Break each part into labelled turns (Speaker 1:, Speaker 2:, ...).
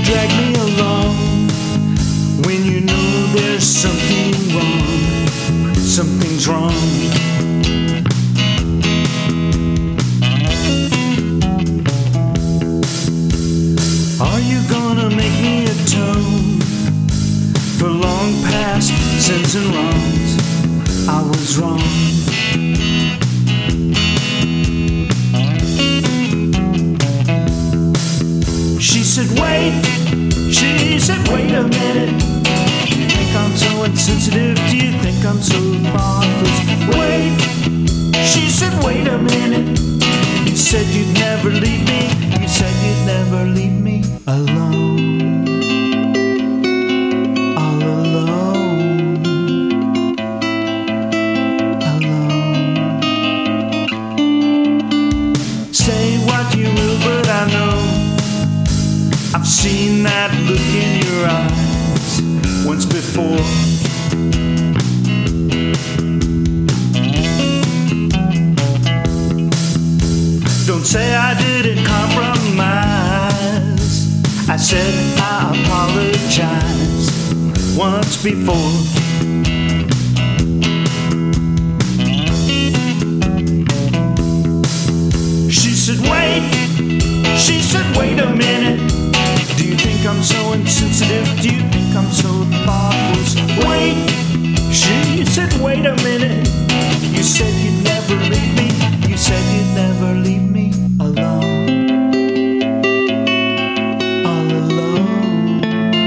Speaker 1: drag me along when you know there's something wrong. Something's wrong. Are you gonna make me atone for long past sins and wrongs? I was wrong. She said, wait a minute. Do you think I'm so insensitive? Do you think I'm so thoughtless? Wait, she said, wait a minute. You said you'd never leave me. You said you'd never leave me alone. All alone. Alone. Say what you will, but I know I've seen that look in your eyes once before. Don't say I didn't compromise. I said I apologize once before. She said, wait a minute. Do you think I'm so insensitive? Do you think I'm so thoughtless? Wait, she said, wait a minute. You said you'd never leave me. You said you'd never leave me alone. All alone.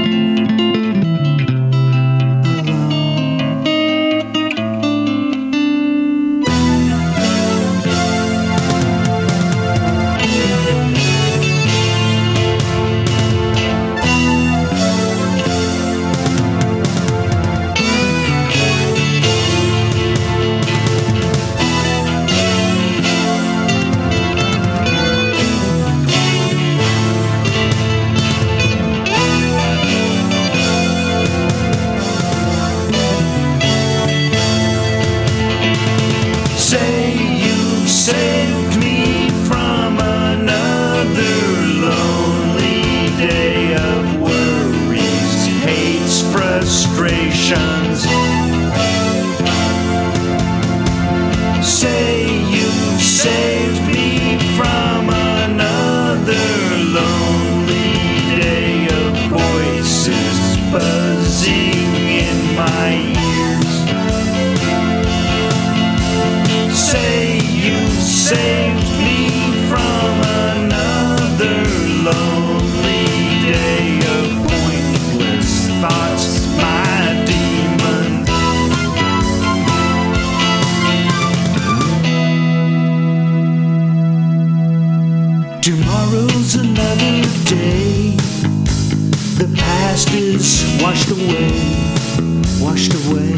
Speaker 1: Saved me from another lonely day of worries, hates, frustrations. Say you saved me from another lonely day of voices buzzing in my ears. Say you saved me from another lonely day of pointless thoughts, my demon. Tomorrow's another day. The past is washed away, washed away.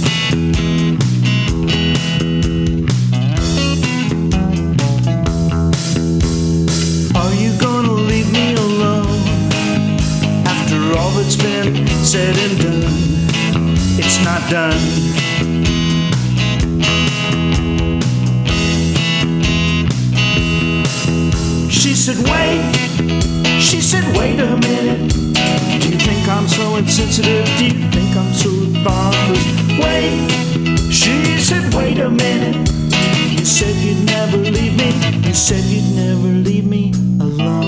Speaker 1: It's been said and done. It's not done. She said, wait a minute. Do you think I'm so insensitive? Do you think I'm so thoughtless? Wait, she said, wait a minute. You said you'd never leave me. You said you'd never leave me alone.